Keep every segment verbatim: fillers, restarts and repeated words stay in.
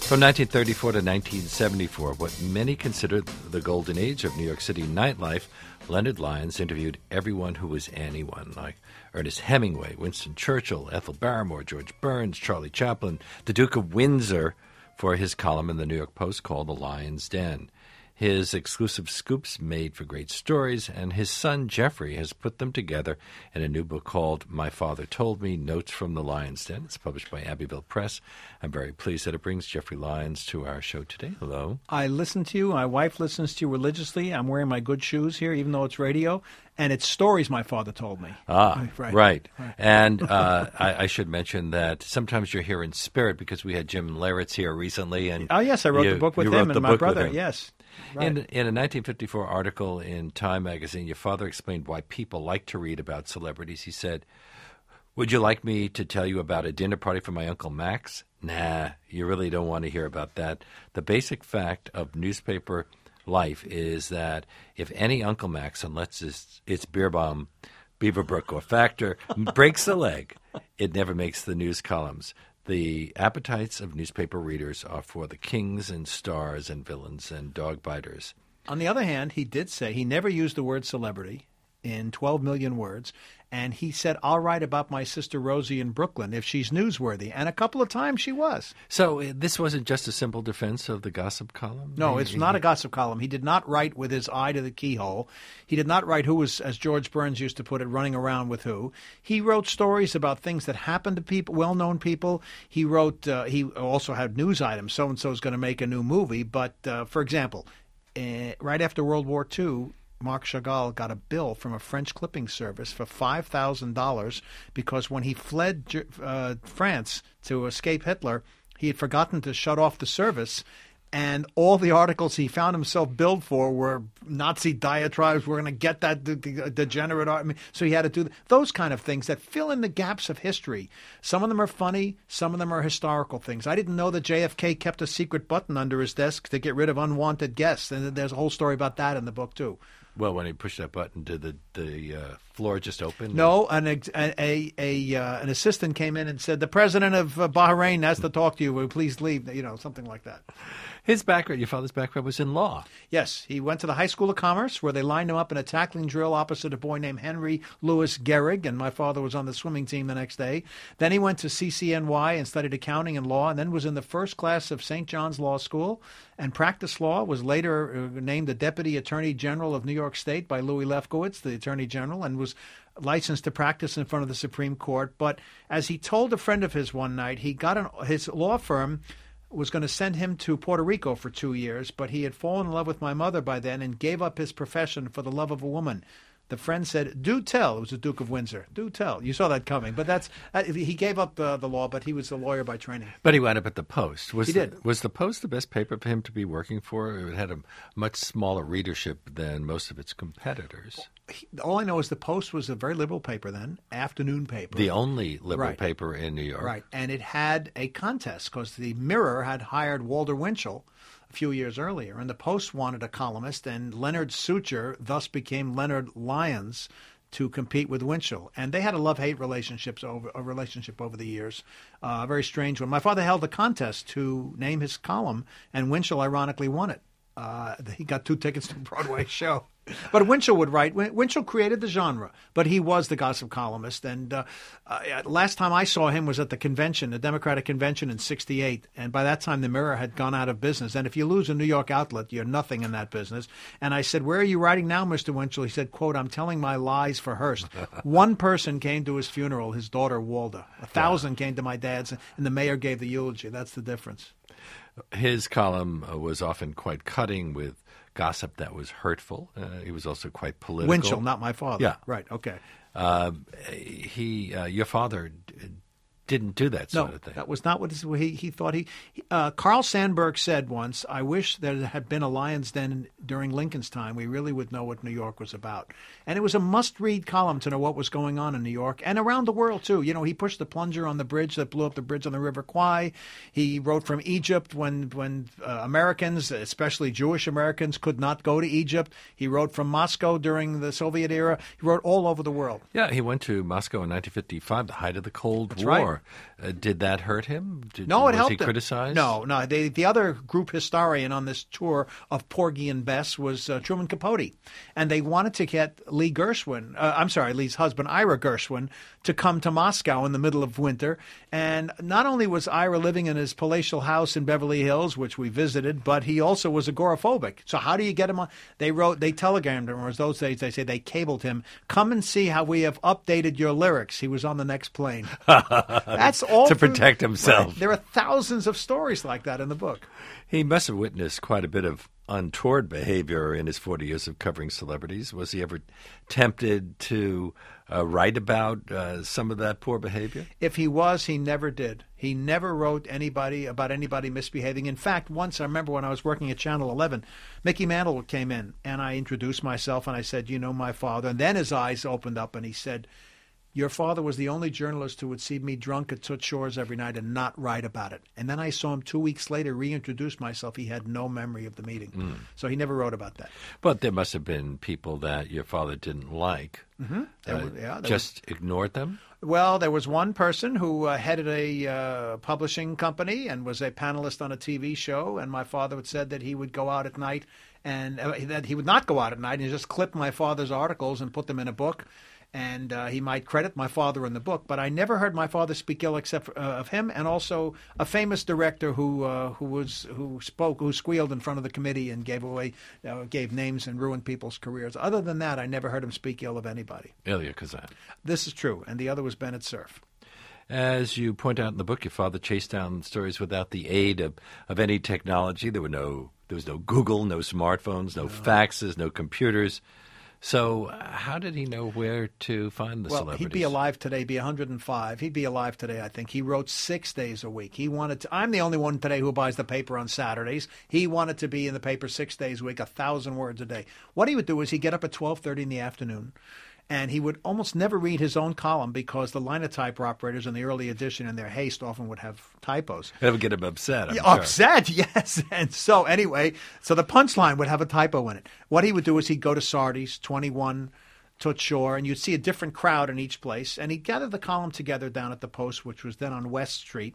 From nineteen thirty-four to nineteen seventy-four, what many considered the golden age of New York City nightlife, Leonard Lyons interviewed everyone who was anyone, like Ernest Hemingway, Winston Churchill, Ethel Barrymore, George Burns, Charlie Chaplin, the Duke of Windsor, for his column in the New York Post called The Lion's Den. His exclusive scoops made for great stories, and his son Jeffrey has put them together in a new book called My Father Told Me, Notes from the Lion's Den. It's published by Abbeville Press. I'm very pleased that it brings Jeffrey Lyons to our show today. Hello. I listen to you. My wife listens to you religiously. I'm wearing my good shoes here, even though it's radio. And it's stories my father told me. Ah, right. right. right. And uh, I, I should mention that sometimes you're here in spirit because we had Jim Leritz here recently. And oh, yes, I wrote you, the book with you him wrote and the my book brother, with him. yes. Right. In, in a nineteen fifty-four article in Time magazine, your father explained why people like to read about celebrities. He said, "Would you like me to tell you about a dinner party for my Uncle Max? Nah, you really don't want to hear about that. The basic fact of newspaper life is that if any Uncle Max, unless it's, it's Beer Bomb, Beaverbrook, or Factor, breaks a leg, it never makes the news columns. The appetites of newspaper readers are for the kings and stars and villains and dog biters." On the other hand, he did say he never used the word celebrity in twelve million words, and he said, "I'll write about my sister Rosie in Brooklyn if she's newsworthy," and a couple of times she was. So uh, this wasn't just a simple defense of the gossip column? No, he, it's he, not a gossip column. He did not write with his eye to the keyhole. He did not write who was, as George Burns used to put it, running around with who. He wrote stories about things that happened to people, well-known people. He wrote. Uh, he also had news items. So-and-so is going to make a new movie. But, uh, for example, uh, right after World War Two, Marc Chagall got a bill from a French clipping service for five thousand dollars because when he fled uh, France to escape Hitler, he had forgotten to shut off the service, and all the articles he found himself billed for were Nazi diatribes. We're going to get that de- de- degenerate art. I mean, so he had to do th- those kind of things that fill in the gaps of history. Some of them are funny. Some of them are historical things. I didn't know that J F K kept a secret button under his desk to get rid of unwanted guests, and there's a whole story about that in the book, too. Well, when he pushed that button, did the the uh, floor just open? No, an a a, a uh, an assistant came in and said, "The president of uh, Bahrain has to talk to you. Will you please leave?" You know, something like that. His background, your father's background, was in law. Yes, he went to the High School of Commerce, where they lined him up in a tackling drill opposite a boy named Henry Louis Gehrig, and my father was on the swimming team the next day. Then he went to C C N Y and studied accounting and law, and then was in the first class of Saint John's Law School and practiced law. Was later uh, named the Deputy Attorney General of New York State by Louis Lefkowitz, the Attorney General, and was licensed to practice in front of the Supreme Court. But as he told a friend of his one night, he got an, his law firm was going to send him to Puerto Rico for two years, but he had fallen in love with my mother by then and gave up his profession for the love of a woman. The friend said, "Do tell." It was the Duke of Windsor. "Do tell." You saw that coming. But that's uh, he gave up uh, the law, but he was a lawyer by training. But he wound up at the Post. Was he the, did. Was the Post the best paper for him to be working for? It had a much smaller readership than most of its competitors. He, all I know is the Post was a very liberal paper then, afternoon paper. The only liberal right. paper in New York. Right. And it had a contest because the Mirror had hired Walter Winchell a few years earlier, and the Post wanted a columnist, and Leonard Sucher thus became Leonard Lyons to compete with Winchell. And they had a love-hate relationships over, a relationship over the years, uh, a very strange one. My father held a contest to name his column, and Winchell ironically won it. Uh, he got two tickets to a Broadway show. But Winchell would write. Winchell created the genre, but he was the gossip columnist. And uh, uh, last time I saw him was at the convention, the Democratic convention in sixty-eight. And by that time, the Mirror had gone out of business. And if you lose a New York outlet, you're nothing in that business. And I said, "Where are you writing now, Mister Winchell?" He said, quote, "I'm telling my lies for Hearst." One person came to his funeral, his daughter, Walda. A thousand came to my dad's, and the mayor gave the eulogy. That's the difference. His column uh, was often quite cutting with gossip that was hurtful. Uh, he was also quite political. Winchell, not my father. Yeah. Right, okay. Uh, he, uh, your father d- didn't do that sort no, of thing. That was not what he, he thought. He, uh, Carl Sandburg said once, "I wish there had been a Lion's Den during Lincoln's time. We really would know what New York was about." And it was a must-read column to know what was going on in New York and around the world, too. You know, he pushed the plunger on the bridge that blew up the bridge on the River Kwai. He wrote from Egypt when, when uh, Americans, especially Jewish Americans, could not go to Egypt. He wrote from Moscow during the Soviet era. He wrote all over the world. Yeah, he went to Moscow in nineteen fifty-five, the height of the Cold That's War. Right. more. Uh, did that hurt him? Did, no, it was helped he him. criticized? No, no. They, the other group historian on this tour of Porgy and Bess was uh, Truman Capote. And they wanted to get Lee Gershwin, uh, I'm sorry, Lee's husband, Ira Gershwin, to come to Moscow in the middle of winter. And not only was Ira living in his palatial house in Beverly Hills, which we visited, but he also was agoraphobic. So how do you get him on? They wrote, they telegrammed him, or as those days they say, they cabled him, come and see how we have updated your lyrics. He was on the next plane. That's all to through, protect himself. Right. There are thousands of stories like that in the book. He must have witnessed quite a bit of untoward behavior in his forty years of covering celebrities. Was he ever tempted to uh, write about uh, some of that poor behavior? If he was, he never did. He never wrote anybody about anybody misbehaving. In fact, once I remember when I was working at Channel eleven, Mickey Mantle came in, and I introduced myself, and I said, you know my father. And then his eyes opened up, and he said, your father was the only journalist who would see me drunk at Toots Shor's every night and not write about it. And then I saw him two weeks later reintroduce myself. He had no memory of the meeting. Mm. So he never wrote about that. But there must have been people that your father didn't like. Mm-hmm. Uh, was, yeah, just was, ignored them? Well, there was one person who uh, headed a uh, publishing company and was a panelist on a T V show. And my father had said that he would go out at night and uh, that he would not go out at night and just clip my father's articles and put them in a book. And uh, he might credit my father in the book, but I never heard my father speak ill except for, uh, of him, and also a famous director who uh, who was who spoke, who squealed in front of the committee and gave away, uh, gave names and ruined people's careers. Other than that, I never heard him speak ill of anybody. Elia Kazan. This is true, and the other was Bennett Cerf. As you point out in the book, your father chased down stories without the aid of, of any technology. There were no there was no Google, no smartphones, no, no. faxes, no computers. So how did he know where to find the well, celebrities? He'd be alive today, be one hundred five. He'd be alive today, I think. He wrote six days a week. He wanted to, I'm the only one today who buys the paper on Saturdays. He wanted to be in the paper six days a week, a thousand words a day. What he would do is he'd get up at twelve thirty in the afternoon, and he would almost never read his own column because the linotype operators in the early edition in their haste often would have typos. That would get him upset, I'm yeah, sure. Upset, yes. And so anyway, so the punchline would have a typo in it. What he would do is he'd go to Sardi's, twenty-one Toots Shor, and you'd see a different crowd in each place. And he'd gather the column together down at the Post, which was then on West Street.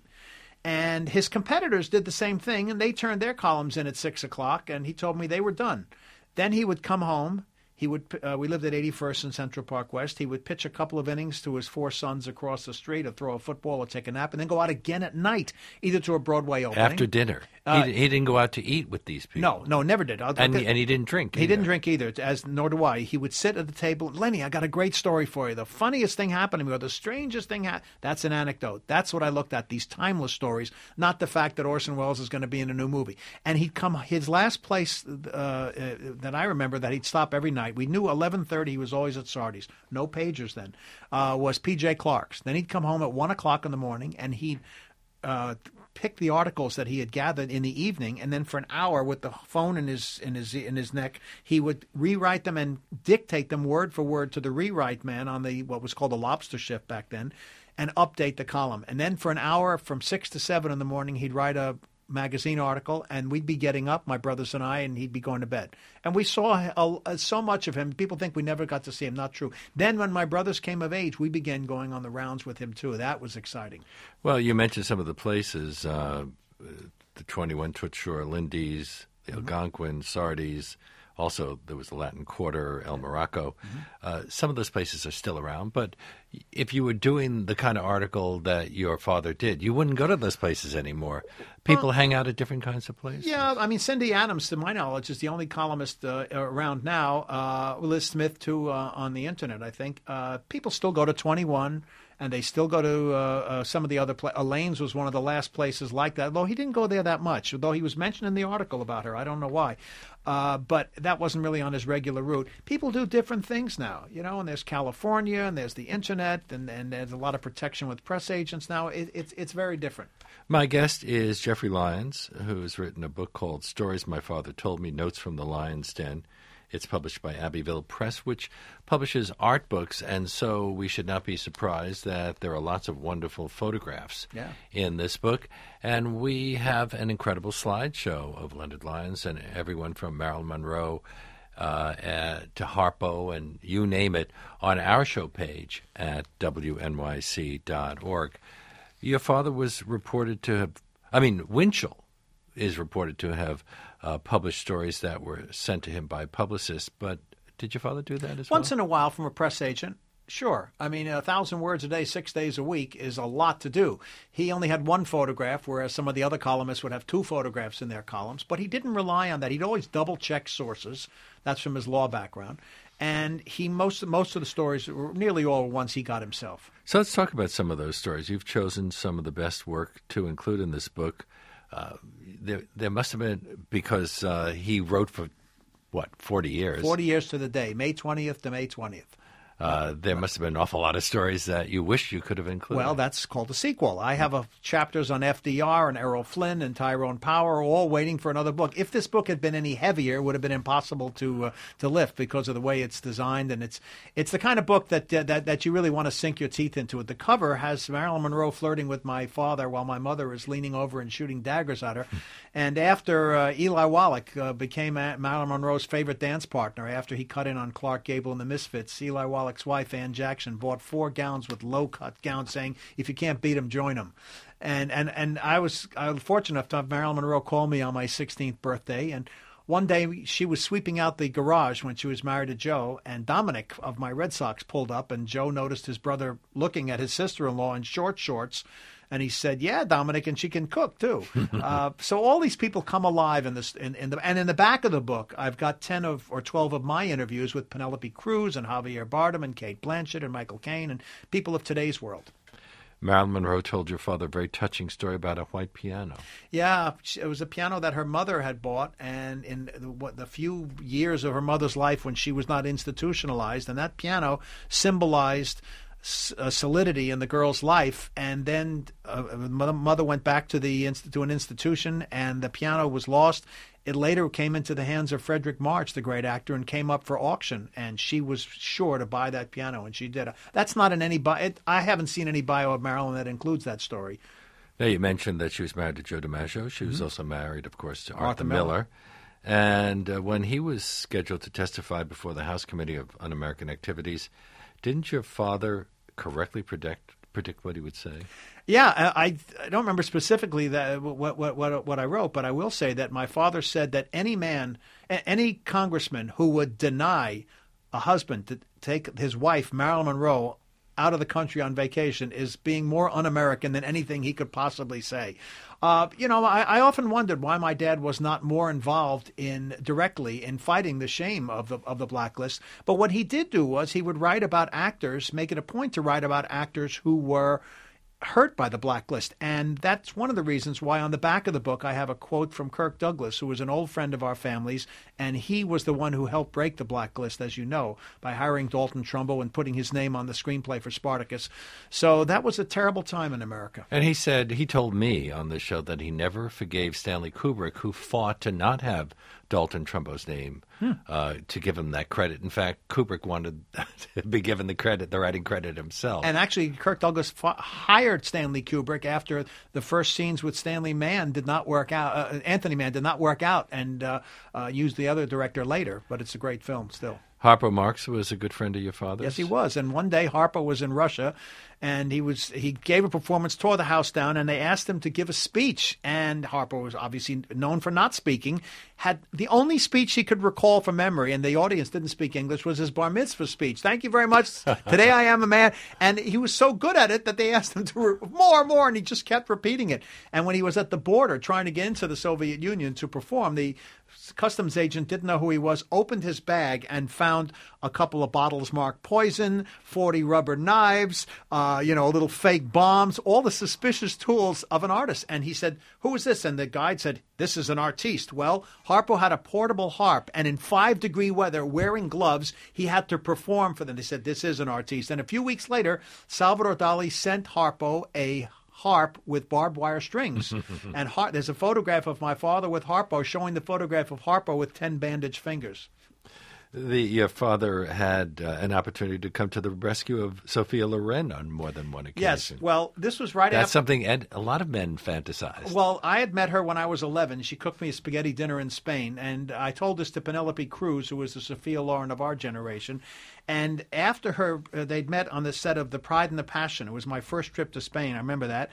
And his competitors did the same thing, and they turned their columns in at six o'clock, and he told me they were done. Then he would come home. He would. Uh, we lived at eighty-first in Central Park West. He would pitch a couple of innings to his four sons across the street, or throw a football, or take a nap, and then go out again at night, either to a Broadway opening. After dinner. Uh, he, he didn't go out to eat with these people. No, no, never did. I'll, and, I'll, and he didn't drink He either. didn't drink either, as nor do I. He would sit at the table. Lenny, I got a great story for you. The funniest thing happened to me, or the strangest thing happened. That's an anecdote. That's what I looked at, these timeless stories, not the fact that Orson Welles is going to be in a new movie. And he'd come, his last place uh, uh, that I remember that he'd stop every night, we knew eleven thirty he was always at Sardi's. No pagers then, uh, was P J Clark's. Then he'd come home at one o'clock in the morning, and he'd uh, pick the articles that he had gathered in the evening, and then for an hour with the phone in his in his in his neck, he would rewrite them and dictate them word for word to the rewrite man on the what was called the lobster shift back then, and update the column. And then for an hour from six to seven in the morning, he'd write a magazine article, and we'd be getting up, my brothers and I, and he'd be going to bed. And we saw a, a, so much of him. People think we never got to see him. Not true. Then when my brothers came of age, we began going on the rounds with him, too. That was exciting. Well, you mentioned some of the places, uh, the twenty-one Toots Shor, Lindy's, the mm-hmm. Algonquin, Sardi's. Also, there was the Latin Quarter, El Morocco. Mm-hmm. Uh, some of those places are still around, but if you were doing the kind of article that your father did, you wouldn't go to those places anymore. People well, hang out at different kinds of places. Yeah, I mean, Cindy Adams, to my knowledge, is the only columnist uh, around now. Uh, Liz Smith, too, uh, on the Internet, I think. Uh, people still go to twenty-one. And they still go to uh, uh, some of the other places. Elaine's was one of the last places like that, though he didn't go there that much, though he was mentioned in the article about her. I don't know why. Uh, but that wasn't really on his regular route. People do different things now, you know, and there's California, and there's the Internet, and, and there's a lot of protection with press agents now. It, it's, it's very different. My guest is Jeffrey Lyons, who has written a book called Stories My Father Told Me, Notes from the Lion's Den. It's published by Abbeville Press, which publishes art books, and so we should not be surprised that there are lots of wonderful photographs yeah. in this book. And we have an incredible slideshow of Leonard Lyons and everyone from Marilyn Monroe uh, uh, to Harpo and you name it on our show page at W N Y C dot org. Your father was reported to have, I mean, Winchell is reported to have uh, published stories that were sent to him by publicists, but did your father do that as well? Once in a while from a press agent. Sure. I mean, a thousand words a day, six days a week is a lot to do. He only had one photograph, whereas some of the other columnists would have two photographs in their columns. But he didn't rely on that. He'd always double-check sources. That's from his law background. And he most, most of the stories, nearly all ones he got himself. So let's talk about some of those stories. You've chosen some of the best work to include in this book. Uh, there, there must have been, because uh, he wrote for, what, forty years? forty years to the day, May twentieth to May twentieth. Uh, there must have been an awful lot of stories that you wish you could have included. Well, that's called a sequel. I have a, chapters on F D R and Errol Flynn and Tyrone Power, all waiting for another book. If this book had been any heavier, it would have been impossible to uh, to lift because of the way it's designed. And it's it's the kind of book that, uh, that that you really want to sink your teeth into it. The cover has Marilyn Monroe flirting with my father while my mother is leaning over and shooting daggers at her. And after uh, Eli Wallach uh, became Marilyn Monroe's favorite dance partner, after he cut in on Clark Gable and the Misfits, Eli Wallach Wallach's wife, Ann Jackson, bought four gowns with low-cut gowns saying, if you can't beat him, join him. And and and I was, I was fortunate enough to have Marilyn Monroe call me on my sixteenth birthday. And one day she was sweeping out the garage when she was married to Joe, and Dominic of my Red Sox pulled up, and Joe noticed his brother looking at his sister-in-law in short shorts. And he said, "Yeah, Dominic, and she can cook too." uh, so all these people come alive in this. In, in the and in the back of the book, I've got ten of or twelve of my interviews with Penelope Cruz and Javier Bardem and Kate Blanchett and Michael Caine and people of today's world. Marilyn Monroe told your father a very touching story about a white piano. Yeah, it was a piano that her mother had bought, and in the, what, the few years of her mother's life when she was not institutionalized, and that piano symbolized Uh, solidity in the girl's life. And then uh, mother, mother went back to the to an institution, and the piano was lost. It later came into the hands of Frederick March, the great actor, and came up for auction. And she was sure to buy that piano, and she did. That's not in any bio. It, I haven't seen any bio of Marilyn that includes that story. Now, you mentioned that she was married to Joe DiMaggio. She was mm-hmm. also married, of course, to Arthur, Arthur Miller. Miller. And uh, when he was scheduled to testify before the House Committee of Un-American Activities, didn't your father correctly predict predict what he would say? Yeah, I, I don't remember specifically that what, what what what I wrote, but I will say that my father said that any man, any congressman who would deny a husband to take his wife Marilyn Monroe out of the country on vacation is being more un-American than anything he could possibly say. Uh, you know, I, I often wondered why my dad was not more involved in directly in fighting the shame of the of the blacklist. But what he did do was he would write about actors, make it a point to write about actors who were hurt by the blacklist. And that's one of the reasons why on the back of the book I have a quote from Kirk Douglas, who was an old friend of our family's, and he was the one who helped break the blacklist, as you know, by hiring Dalton Trumbo and putting his name on the screenplay for Spartacus. So that was a terrible time in America. And he said, he told me on the show that he never forgave Stanley Kubrick, who fought to not have Dalton Trumbo's name hmm. uh, to give him that credit. In fact, Kubrick wanted to be given the credit, the writing credit himself. And actually, Kirk Douglas fought, hired Stanley Kubrick after the first scenes with Stanley Mann did not work out. Uh, Anthony Mann did not work out, and uh, uh, used the other director later. But it's a great film still. Harpo Marx was a good friend of your father's? Yes, he was. And one day Harpo was in Russia, and he was he gave a performance, tore the house down, and they asked him to give a speech. And Harpo was obviously known for not speaking. Had the only speech he could recall from memory, and the audience didn't speak English, was his bar mitzvah speech. Thank you very much. Today I am a man. And he was so good at it that they asked him to re- more and more, and he just kept repeating it. And when he was at the border trying to get into the Soviet Union to perform, the customs agent didn't know who he was, opened his bag and found a couple of bottles marked poison, forty rubber knives, uh, you know, little fake bombs, all the suspicious tools of an artist. And he said, "Who is this?" And the guide said, "This is an artiste." Well, Harpo had a portable harp, and in five degree weather, wearing gloves, he had to perform for them. They said, "This is an artiste." And a few weeks later, Salvador Dali sent Harpo a harp with barbed wire strings. And Har- there's a photograph of my father with Harpo showing the photograph of Harpo with ten bandaged fingers. The, your father had uh, an opportunity to come to the rescue of Sophia Loren on more than one occasion. Yes. Well, this was right That's after... something Ed, a lot of men fantasize. Well, I had met her when I was eleven. She cooked me a spaghetti dinner in Spain. And I told this to Penelope Cruz, who was the Sophia Loren of our generation. And after her, uh, they'd met on the set of The Pride and the Passion. It was my first trip to Spain. I remember that.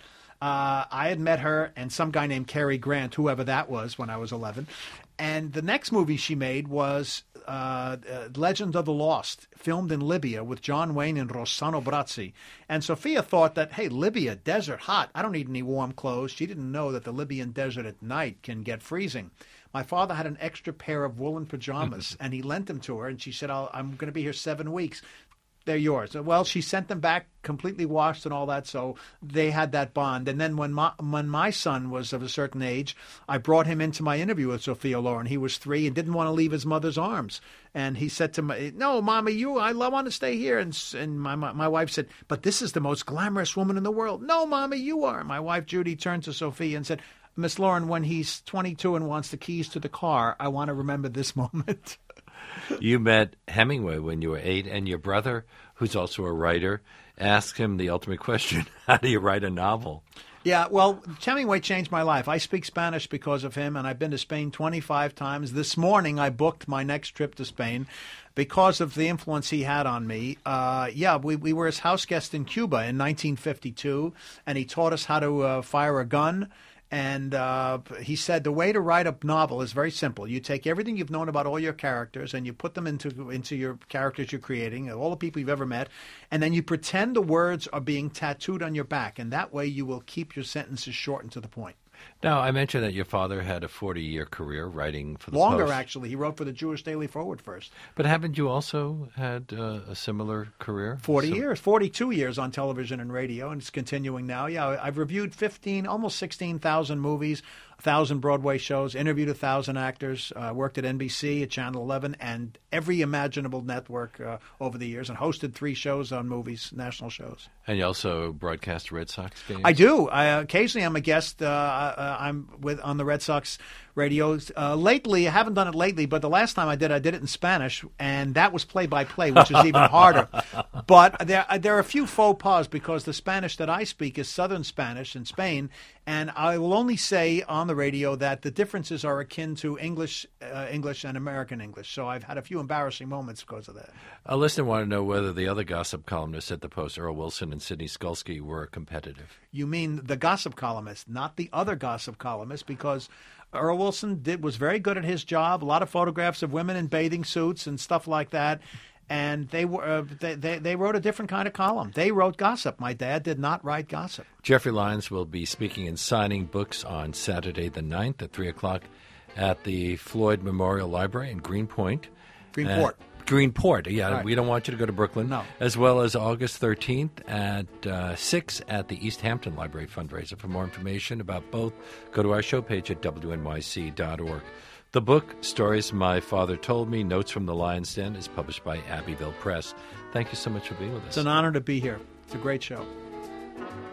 Uh, I had met her and some guy named Cary Grant, whoever that was, when I was eleven. And the next movie she made was uh, uh, Legend of the Lost, filmed in Libya with John Wayne and Rossano Brazzi. And Sophia thought that, hey, Libya, desert, hot. I don't need any warm clothes. She didn't know that the Libyan desert at night can get freezing. My father had an extra pair of woolen pajamas, and he lent them to her, and she said, I'll, I'm going to be here seven weeks. They're yours. Well, she sent them back completely washed and all that, so they had that bond. And then when my, when my son was of a certain age, I brought him into my interview with Sophia Loren. He was three and didn't want to leave his mother's arms. And he said to me, no, Mommy, you, I want to stay here. And, and my, my, my wife said, but this is the most glamorous woman in the world. No, Mommy, you are. My wife, Judy, turned to Sophia and said, Miss Loren, when he's twenty-two and wants the keys to the car, I want to remember this moment. You met Hemingway when you were eight, and your brother, who's also a writer, asked him the ultimate question, how do you write a novel? Yeah, well, Hemingway changed my life. I speak Spanish because of him, and I've been to Spain twenty-five times. This morning I booked my next trip to Spain because of the influence he had on me. Uh, yeah, we, we were his house guest in Cuba in nineteen fifty-two, and he taught us how to uh, fire a gun. And uh, he said the way to write a novel is very simple. You take everything you've known about all your characters and you put them into into your characters you're creating, all the people you've ever met, and then you pretend the words are being tattooed on your back. And that way you will keep your sentences short and to the point. Now, I mentioned that your father had a forty-year career writing for the Longer, Post. actually. He wrote for the Jewish Daily Forward first. But haven't you also had uh, a similar career? forty so- years, forty-two years on television and radio, and it's continuing now. Yeah, I've reviewed fifteen, almost sixteen thousand movies, one thousand Broadway shows, interviewed one thousand actors, uh, worked at N B C, at Channel eleven, and every imaginable network uh, over the years, and hosted three shows on movies, national shows. And you also broadcast Red Sox games? I do. I, occasionally I'm a guest. Uh, uh, I'm with on the Red Sox radio. Uh, lately, I haven't done it lately, but the last time I did, I did it in Spanish, and that was play-by-play, which is even harder. But there, there are a few faux pas because the Spanish that I speak is Southern Spanish in Spain, and I will only say on the radio that the differences are akin to English, uh, English and American English. So I've had a few embarrassing moments because of that. A listener wanted to know whether the other gossip columnists at the Post, Earl Wilson and Sidney Skolsky, were competitive. You mean the gossip columnist, not the other gossip columnist, because Earl Wilson did was very good at his job. A lot of photographs of women in bathing suits and stuff like that. And they were uh, they, they they wrote a different kind of column. They wrote gossip. My dad did not write gossip. Jeffrey Lyons will be speaking and signing books on Saturday the ninth at three o'clock at the Floyd Memorial Library in Greenpoint. Greenport. Uh, Greenport, yeah. Right. We don't want you to go to Brooklyn. No. As well as August thirteenth at uh, six at the East Hampton Library fundraiser. For more information about both, go to our show page at W N Y C dot org. The book, Stories My Father Told Me, Notes from the Lion's Den, is published by Abbeville Press. Thank you so much for being with us. It's an honor to be here. It's a great show.